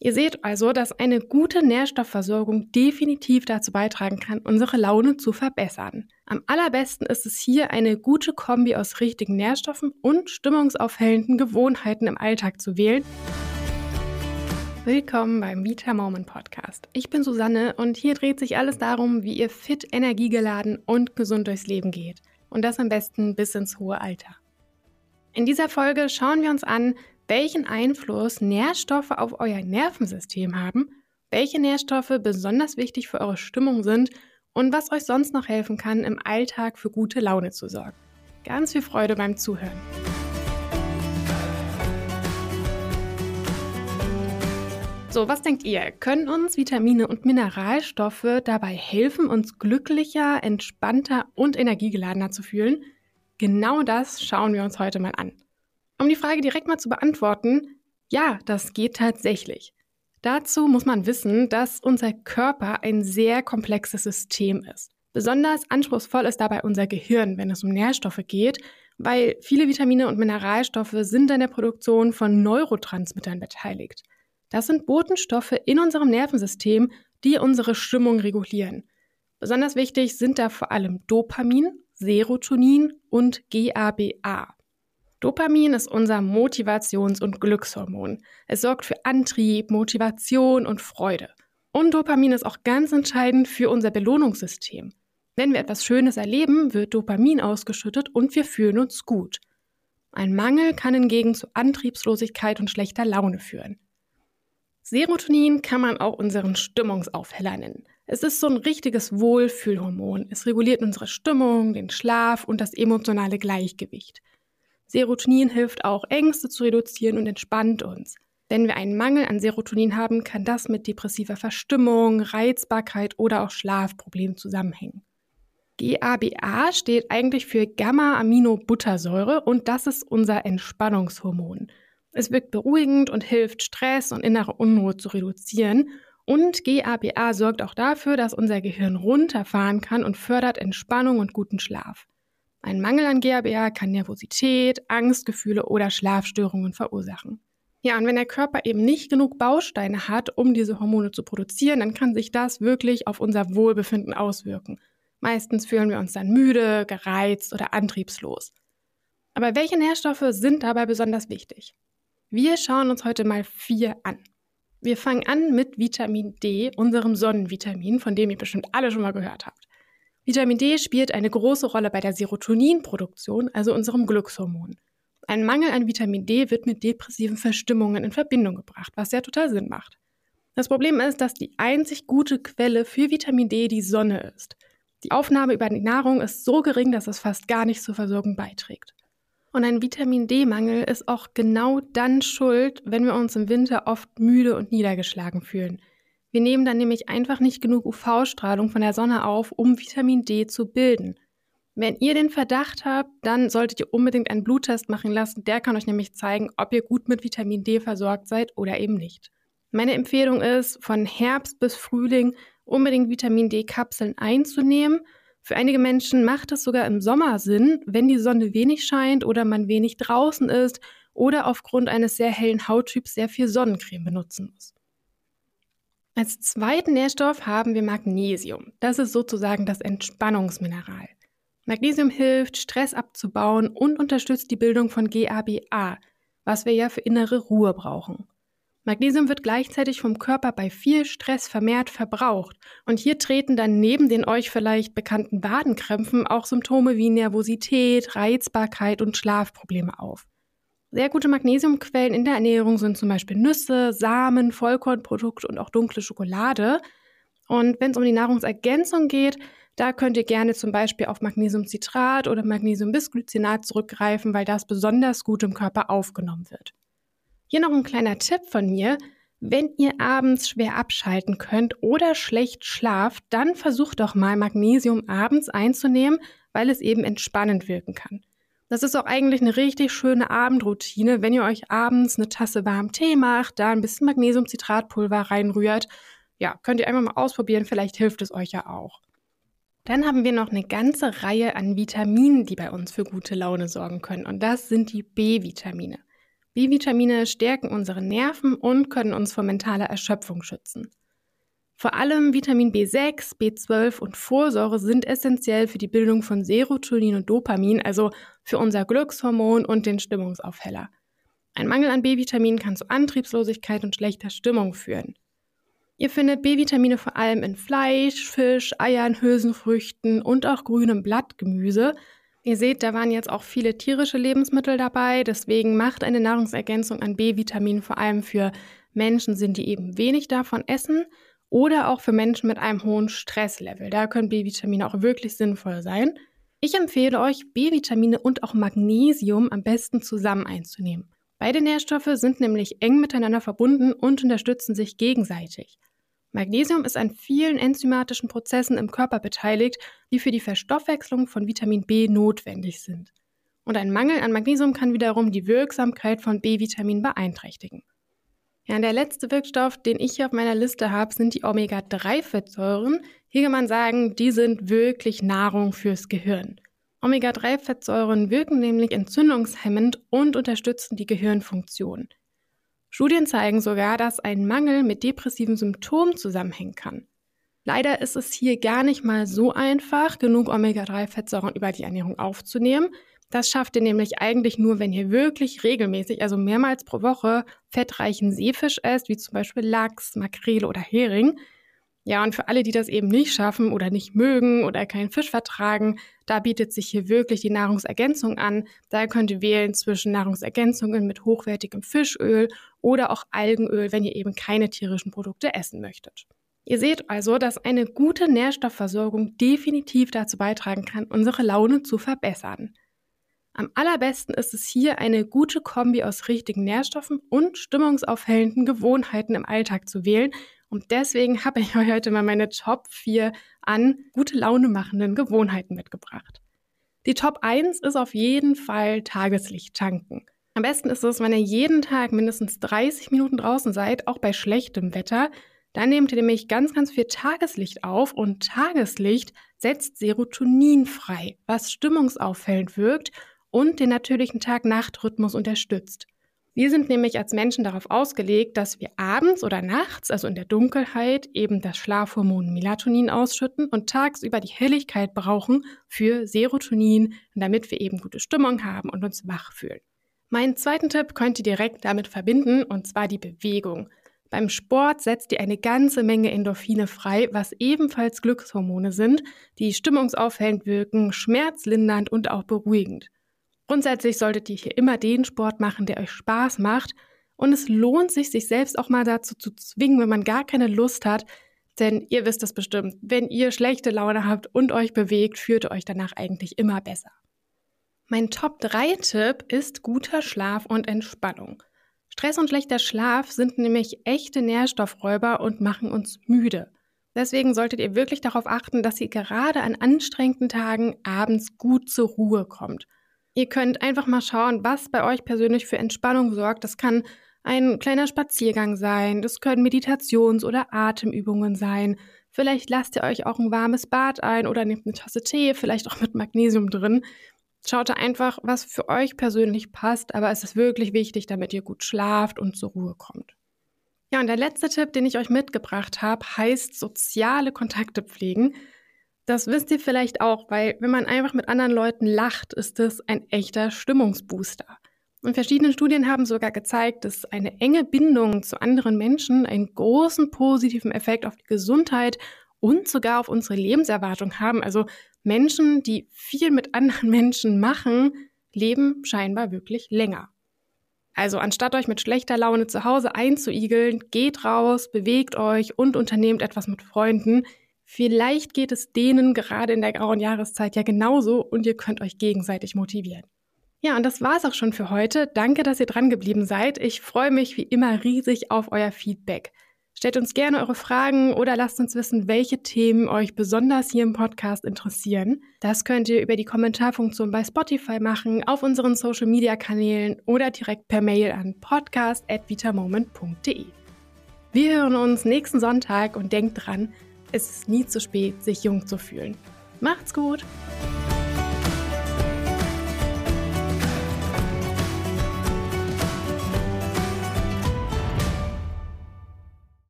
Ihr seht also, dass eine gute Nährstoffversorgung definitiv dazu beitragen kann, unsere Laune zu verbessern. Am allerbesten ist es hier, eine gute Kombi aus richtigen Nährstoffen und stimmungsaufhellenden Gewohnheiten im Alltag zu wählen. Willkommen beim Vita Moment Podcast. Ich bin Susanne und hier dreht sich alles darum, wie ihr fit, energiegeladen und gesund durchs Leben geht. Und das am besten bis ins hohe Alter. In dieser Folge schauen wir uns an, welchen Einfluss Nährstoffe auf euer Nervensystem haben, welche Nährstoffe besonders wichtig für eure Stimmung sind und was euch sonst noch helfen kann, im Alltag für gute Laune zu sorgen. Ganz viel Freude beim Zuhören. So, was denkt ihr? Können uns Vitamine und Mineralstoffe dabei helfen, uns glücklicher, entspannter und energiegeladener zu fühlen? Genau das schauen wir uns heute mal an. Um die Frage direkt mal zu beantworten, ja, das geht tatsächlich. Dazu muss man wissen, dass unser Körper ein sehr komplexes System ist. Besonders anspruchsvoll ist dabei unser Gehirn, wenn es um Nährstoffe geht, weil viele Vitamine und Mineralstoffe sind an der Produktion von Neurotransmittern beteiligt. Das sind Botenstoffe in unserem Nervensystem, die unsere Stimmung regulieren. Besonders wichtig sind da vor allem Dopamin, Serotonin und GABA. Dopamin ist unser Motivations- und Glückshormon. Es sorgt für Antrieb, Motivation und Freude. Und Dopamin ist auch ganz entscheidend für unser Belohnungssystem. Wenn wir etwas Schönes erleben, wird Dopamin ausgeschüttet und wir fühlen uns gut. Ein Mangel kann hingegen zu Antriebslosigkeit und schlechter Laune führen. Serotonin kann man auch unseren Stimmungsaufheller nennen. Es ist so ein richtiges Wohlfühlhormon. Es reguliert unsere Stimmung, den Schlaf und das emotionale Gleichgewicht. Serotonin hilft auch, Ängste zu reduzieren und entspannt uns. Wenn wir einen Mangel an Serotonin haben, kann das mit depressiver Verstimmung, Reizbarkeit oder auch Schlafproblemen zusammenhängen. GABA steht eigentlich für Gamma-Aminobuttersäure und das ist unser Entspannungshormon. Es wirkt beruhigend und hilft, Stress und innere Unruhe zu reduzieren. Und GABA sorgt auch dafür, dass unser Gehirn runterfahren kann und fördert Entspannung und guten Schlaf. Ein Mangel an GABA kann Nervosität, Angstgefühle oder Schlafstörungen verursachen. Ja, und wenn der Körper eben nicht genug Bausteine hat, um diese Hormone zu produzieren, dann kann sich das wirklich auf unser Wohlbefinden auswirken. Meistens fühlen wir uns dann müde, gereizt oder antriebslos. Aber welche Nährstoffe sind dabei besonders wichtig? Wir schauen uns heute mal 4 an. Wir fangen an mit Vitamin D, unserem Sonnenvitamin, von dem ihr bestimmt alle schon mal gehört habt. Vitamin D spielt eine große Rolle bei der Serotoninproduktion, also unserem Glückshormon. Ein Mangel an Vitamin D wird mit depressiven Verstimmungen in Verbindung gebracht, was ja total Sinn macht. Das Problem ist, dass die einzig gute Quelle für Vitamin D die Sonne ist. Die Aufnahme über die Nahrung ist so gering, dass es fast gar nicht zur Versorgung beiträgt. Und ein Vitamin-D-Mangel ist auch genau dann schuld, wenn wir uns im Winter oft müde und niedergeschlagen fühlen. Wir nehmen dann nämlich einfach nicht genug UV-Strahlung von der Sonne auf, um Vitamin D zu bilden. Wenn ihr den Verdacht habt, dann solltet ihr unbedingt einen Bluttest machen lassen. Der kann euch nämlich zeigen, ob ihr gut mit Vitamin D versorgt seid oder eben nicht. Meine Empfehlung ist, von Herbst bis Frühling unbedingt Vitamin D-Kapseln einzunehmen. Für einige Menschen macht es sogar im Sommer Sinn, wenn die Sonne wenig scheint oder man wenig draußen ist oder aufgrund eines sehr hellen Hauttyps sehr viel Sonnencreme benutzen muss. Als zweiten Nährstoff haben wir Magnesium. Das ist sozusagen das Entspannungsmineral. Magnesium hilft, Stress abzubauen und unterstützt die Bildung von GABA, was wir ja für innere Ruhe brauchen. Magnesium wird gleichzeitig vom Körper bei viel Stress vermehrt verbraucht. Und hier treten dann neben den euch vielleicht bekannten Wadenkrämpfen auch Symptome wie Nervosität, Reizbarkeit und Schlafprobleme auf. Sehr gute Magnesiumquellen in der Ernährung sind zum Beispiel Nüsse, Samen, Vollkornprodukte und auch dunkle Schokolade. Und wenn es um die Nahrungsergänzung geht, da könnt ihr gerne zum Beispiel auf Magnesiumcitrat oder Magnesiumbisglycinat zurückgreifen, weil das besonders gut im Körper aufgenommen wird. Hier noch ein kleiner Tipp von mir. Wenn ihr abends schwer abschalten könnt oder schlecht schlaft, dann versucht doch mal Magnesium abends einzunehmen, weil es eben entspannend wirken kann. Das ist auch eigentlich eine richtig schöne Abendroutine, wenn ihr euch abends eine Tasse warmen Tee macht, da ein bisschen Magnesiumcitratpulver reinrührt. Ja, könnt ihr einfach mal ausprobieren, vielleicht hilft es euch ja auch. Dann haben wir noch eine ganze Reihe an Vitaminen, die bei uns für gute Laune sorgen können. Und das sind die B-Vitamine. B-Vitamine stärken unsere Nerven und können uns vor mentaler Erschöpfung schützen. Vor allem Vitamin B6, B12 und Folsäure sind essentiell für die Bildung von Serotonin und Dopamin, also für unser Glückshormon und den Stimmungsaufheller. Ein Mangel an B-Vitamin kann zu Antriebslosigkeit und schlechter Stimmung führen. Ihr findet B-Vitamine vor allem in Fleisch, Fisch, Eiern, Hülsenfrüchten und auch grünem Blattgemüse. Ihr seht, da waren jetzt auch viele tierische Lebensmittel dabei, deswegen macht eine Nahrungsergänzung an B-Vitaminen vor allem für Menschen Sinn, die eben wenig davon essen oder auch für Menschen mit einem hohen Stresslevel. Da können B-Vitamine auch wirklich sinnvoll sein. Ich empfehle euch, B-Vitamine und auch Magnesium am besten zusammen einzunehmen. Beide Nährstoffe sind nämlich eng miteinander verbunden und unterstützen sich gegenseitig. Magnesium ist an vielen enzymatischen Prozessen im Körper beteiligt, die für die Verstoffwechslung von Vitamin B notwendig sind. Und ein Mangel an Magnesium kann wiederum die Wirksamkeit von B-Vitaminen beeinträchtigen. Ja, und der letzte Wirkstoff, den ich hier auf meiner Liste habe, sind die Omega-3-Fettsäuren. Hier kann man sagen, die sind wirklich Nahrung fürs Gehirn. Omega-3-Fettsäuren wirken nämlich entzündungshemmend und unterstützen die Gehirnfunktion. Studien zeigen sogar, dass ein Mangel mit depressiven Symptomen zusammenhängen kann. Leider ist es hier gar nicht mal so einfach, genug Omega-3-Fettsäuren über die Ernährung aufzunehmen. Das schafft ihr nämlich eigentlich nur, wenn ihr wirklich regelmäßig, also mehrmals pro Woche, fettreichen Seefisch esst, wie zum Beispiel Lachs, Makrele oder Hering. Ja, und für alle, die das eben nicht schaffen oder nicht mögen oder keinen Fisch vertragen, da bietet sich hier wirklich die Nahrungsergänzung an. Da könnt ihr wählen zwischen Nahrungsergänzungen mit hochwertigem Fischöl oder auch Algenöl, wenn ihr eben keine tierischen Produkte essen möchtet. Ihr seht also, dass eine gute Nährstoffversorgung definitiv dazu beitragen kann, unsere Laune zu verbessern. Am allerbesten ist es hier, eine gute Kombi aus richtigen Nährstoffen und stimmungsaufhellenden Gewohnheiten im Alltag zu wählen. Und deswegen habe ich euch heute mal meine Top 4 an gute Laune machenden Gewohnheiten mitgebracht. Die Top 1 ist auf jeden Fall Tageslicht tanken. Am besten ist es, wenn ihr jeden Tag mindestens 30 Minuten draußen seid, auch bei schlechtem Wetter. Dann nehmt ihr nämlich ganz, ganz viel Tageslicht auf und Tageslicht setzt Serotonin frei, was stimmungsaufhellend wirkt und den natürlichen Tag-Nacht-Rhythmus unterstützt. Wir sind nämlich als Menschen darauf ausgelegt, dass wir abends oder nachts, also in der Dunkelheit, eben das Schlafhormon Melatonin ausschütten und tagsüber die Helligkeit brauchen für Serotonin, damit wir eben gute Stimmung haben und uns wach fühlen. Meinen zweiten Tipp könnt ihr direkt damit verbinden, und zwar die Bewegung. Beim Sport setzt ihr eine ganze Menge Endorphine frei, was ebenfalls Glückshormone sind, die stimmungsaufhellend wirken, schmerzlindernd und auch beruhigend. Grundsätzlich solltet ihr hier immer den Sport machen, der euch Spaß macht. Und es lohnt sich selbst auch mal dazu zu zwingen, wenn man gar keine Lust hat. Denn ihr wisst es bestimmt, wenn ihr schlechte Laune habt und euch bewegt, fühlt ihr euch danach eigentlich immer besser. Mein Top-3-Tipp ist guter Schlaf und Entspannung. Stress und schlechter Schlaf sind nämlich echte Nährstoffräuber und machen uns müde. Deswegen solltet ihr wirklich darauf achten, dass ihr gerade an anstrengenden Tagen abends gut zur Ruhe kommt. Ihr könnt einfach mal schauen, was bei euch persönlich für Entspannung sorgt. Das kann ein kleiner Spaziergang sein, das können Meditations- oder Atemübungen sein. Vielleicht lasst ihr euch auch ein warmes Bad ein oder nehmt eine Tasse Tee, vielleicht auch mit Magnesium drin. Schaut da einfach, was für euch persönlich passt, aber es ist wirklich wichtig, damit ihr gut schlaft und zur Ruhe kommt. Ja, und der letzte Tipp, den ich euch mitgebracht habe, heißt soziale Kontakte pflegen. Das wisst ihr vielleicht auch, weil wenn man einfach mit anderen Leuten lacht, ist das ein echter Stimmungsbooster. Und verschiedene Studien haben sogar gezeigt, dass eine enge Bindung zu anderen Menschen einen großen positiven Effekt auf die Gesundheit und sogar auf unsere Lebenserwartung haben. Also Menschen, die viel mit anderen Menschen machen, leben scheinbar wirklich länger. Also anstatt euch mit schlechter Laune zu Hause einzuigeln, geht raus, bewegt euch und unternehmt etwas mit Freunden. Vielleicht geht es denen gerade in der grauen Jahreszeit ja genauso und ihr könnt euch gegenseitig motivieren. Ja, und das war's auch schon für heute. Danke, dass ihr dran geblieben seid. Ich freue mich wie immer riesig auf euer Feedback. Stellt uns gerne eure Fragen oder lasst uns wissen, welche Themen euch besonders hier im Podcast interessieren. Das könnt ihr über die Kommentarfunktion bei Spotify machen, auf unseren Social-Media-Kanälen oder direkt per Mail an podcast@vitamoment.de. Wir hören uns nächsten Sonntag und denkt dran, es ist nie zu spät, sich jung zu fühlen. Macht's gut!